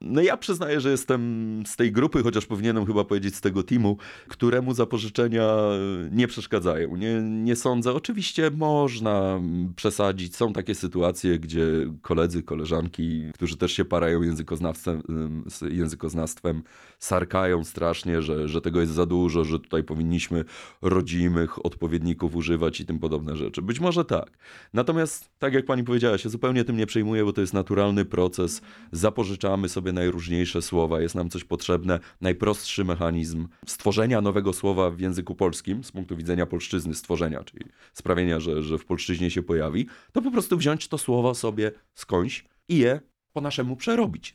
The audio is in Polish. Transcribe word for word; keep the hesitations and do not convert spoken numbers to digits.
No ja przyznaję, że jestem z tej grupy, chociaż powinienem chyba powiedzieć z tego teamu, któremu zapożyczenia nie przeszkadzają. Nie, nie sądzę. Oczywiście można przesadzić. Są takie sytuacje, gdzie koledzy, koleżanki, którzy też się parają językoznawstwem, językoznawstwem sarkają strasznie, że, że tego jest za dużo, że tutaj powinniśmy rodzimych odpowiedników używać i tym podobne rzeczy. Być może tak. Natomiast, tak jak pani powiedziała, się zupełnie tym nie przejmuję, bo to jest naturalny proces. Zapożyczamy sobie najróżniejsze słowa, jest nam coś potrzebne. Najprostszy mechanizm stworzenia nowego słowa w języku polskim, z punktu widzenia polszczyzny stworzenia, czyli sprawienia, że, że w polszczyźnie się pojawi, to po prostu wziąć to słowo sobie skądś i je po naszemu przerobić.